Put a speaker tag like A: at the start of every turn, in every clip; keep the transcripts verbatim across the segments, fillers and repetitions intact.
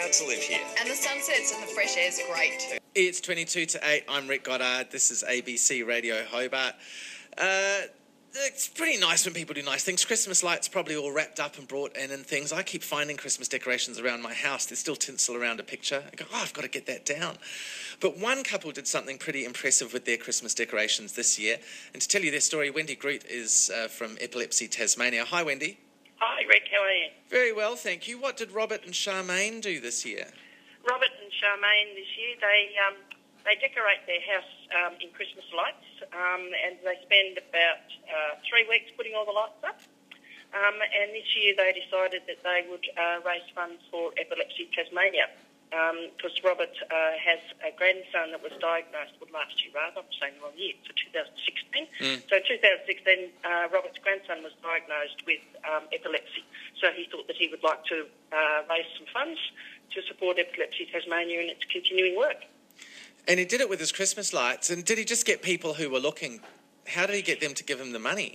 A: proud to live here.
B: And the sunsets and the fresh air is great too.
C: It's twenty-two to eight. I'm Rick Goddard. This is A B C Radio Hobart. Uh, it's pretty nice when people do nice things. Christmas lights probably all wrapped up and brought in and things. I keep finding Christmas decorations around my house. There's still tinsel around a picture. I go, oh, I've got to get that down. But one couple did something pretty impressive with their Christmas decorations this year. And to tell you their story, Wendy Groot is uh, from Epilepsy Tasmania. Hi, Wendy.
D: Hi, Rick. How are you?
C: Very well, thank you. What did Robert and Charmaine do this year?
D: Robert and Charmaine this year, they um, they decorate their house um, in Christmas lights, um, and they spend about uh, three weeks putting all the lights up. Um, and this year they decided that they would uh, raise funds for Epilepsy Tasmania, because um, Robert uh, has a grandson that was diagnosed, well, last year rather, I'm saying the wrong year, so two thousand sixteen. Mm. So two thousand sixteen, uh, Robert's grandson was diagnosed with um, epilepsy, so he thought that he would like to uh, raise some funds to support Epilepsy Tasmania in its continuing work.
C: And he did it with his Christmas lights. And did he just get people who were looking? How did he get them to give him the money?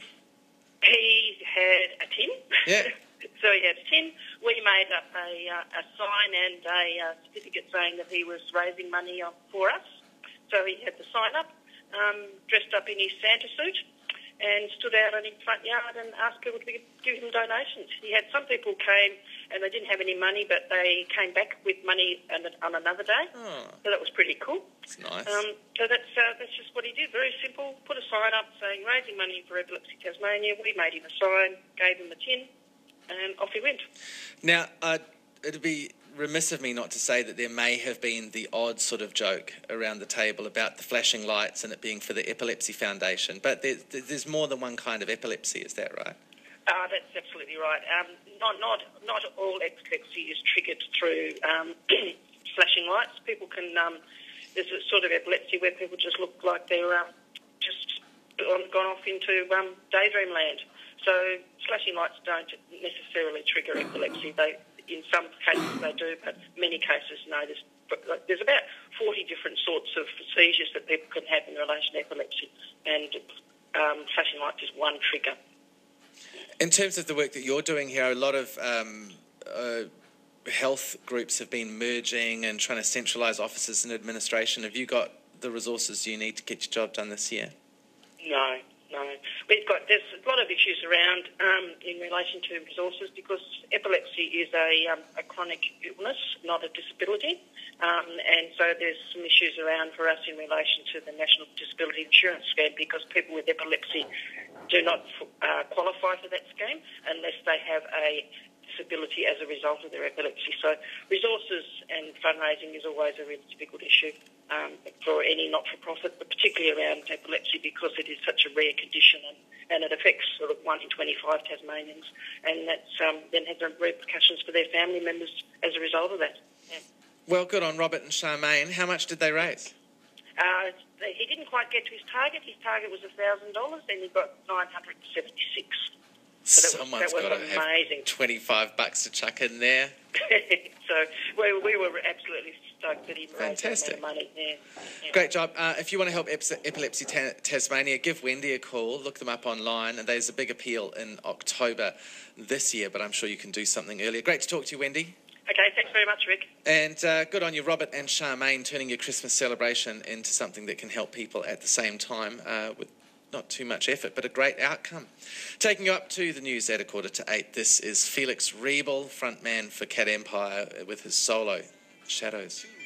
D: He had a tin.
C: Yeah.
D: So he had a tin. We made up a, uh, a sign and a uh, certificate saying that he was raising money for us. So he had the sign up, um, dressed up in his Santa suit, and stood out in his front yard and asked people to give him donations. He had some people came and they didn't have any money, but they came back with money on another day. Oh. So that was pretty cool.
C: That's nice.
D: Um, so that's uh, that's just what he did. Very simple. Put a sign up saying raising money for Epilepsy Tasmania. We made him a sign, gave him a tin, and off he went.
C: Now, uh, it'd be remiss of me not to say that there may have been the odd sort of joke around the table about the flashing lights and it being for the Epilepsy Foundation, but there's, there's more than one kind of epilepsy, is that right?
D: Uh, that's absolutely right. Um, not not not all epilepsy is triggered through um, flashing lights. People can um, there's a sort of epilepsy where people just look like they're um, just gone off into um, daydream land. So flashing lights don't necessarily trigger epilepsy. They in some cases they do, but many cases no. There's there's about forty different sorts of seizures that people can have in relation to epilepsy, and um, flashing lights is one trigger.
C: In terms of the work that you're doing here, a lot of um, uh, health groups have been merging and trying to centralise offices and administration. Have you got the resources you need to get your job done this year?
D: No, no. We've got there's a lot of issues around um, in relation to resources because epilepsy is a, um, a chronic illness, not a disability. Um, and so there's some issues around for us in relation to the National Disability Insurance Scheme because people with epilepsy do not uh, qualify for that scheme unless they have a disability as a result of their epilepsy. So resources and fundraising is always a really difficult issue um, for any not-for-profit, but particularly around epilepsy because it is such a rare condition and, and it affects sort of one in twenty-five Tasmanians, and that's um, then has repercussions for their family members as a result of that. Yeah.
C: Well, good on Robert and Charmaine. How much did they raise?
D: Uh, he didn't quite get to his target. His target was one thousand dollars, and he got nine hundred seventy-six. So that
C: Someone's
D: was, that was
C: got to
D: amazing.
C: have twenty-five bucks to chuck in there.
D: So we, we were absolutely stoked that he raised
C: Fantastic.
D: that amount of money. Yeah. Yeah.
C: Great job. Uh, if you want to help Epilepsy Tasmania, give Wendy a call. Look them up online. And there's a big appeal in October this year, but I'm sure you can do something earlier. Great to talk to you, Wendy.
D: Okay, thanks very much, Rick.
C: And uh, good on you, Robert and Charmaine, turning your Christmas celebration into something that can help people at the same time uh, with not too much effort, but a great outcome. Taking you up to the news at a quarter to eight, this is Felix Riebel, frontman for Cat Empire, with his solo, Shadows.